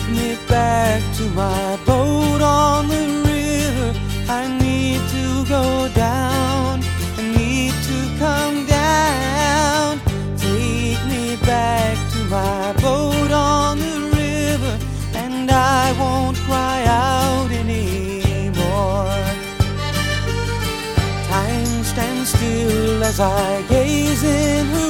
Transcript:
me back to my boat on the river. I need to go down, I need to come down. Take me back to my boat on the river, and I won't cry out anymore. Time stands still as I gaze in her